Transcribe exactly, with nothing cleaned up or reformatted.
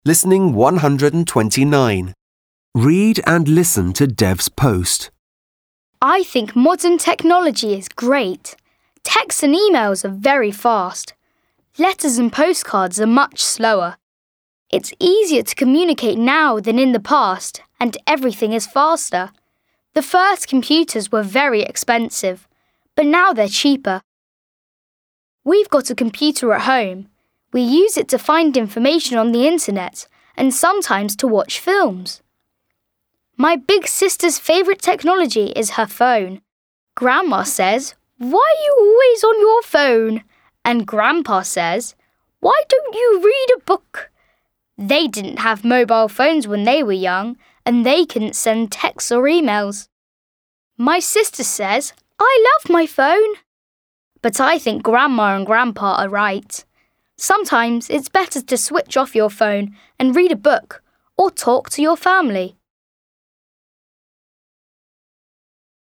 Listening one hundred twenty-nine. Read and listen to Dev's post. I think modern technology is great. Texts and emails are very fast. Letters and postcards are much slower. It's easier to communicate now than in the past, and everything is faster. The first computers were very expensive, but now they're cheaper. We've got a computer at home. We use it to find information on the internet and sometimes to watch films. My big sister's favourite technology is her phone. Grandma says, "Why are you always on your phone?" And Grandpa says, "Why don't you read a book?" They didn't have mobile phones when they were young, and they couldn't send texts or emails. My sister says, "I love my phone." But I think Grandma and Grandpa are right. Sometimes it's better to switch off your phone and read a book or talk to your family.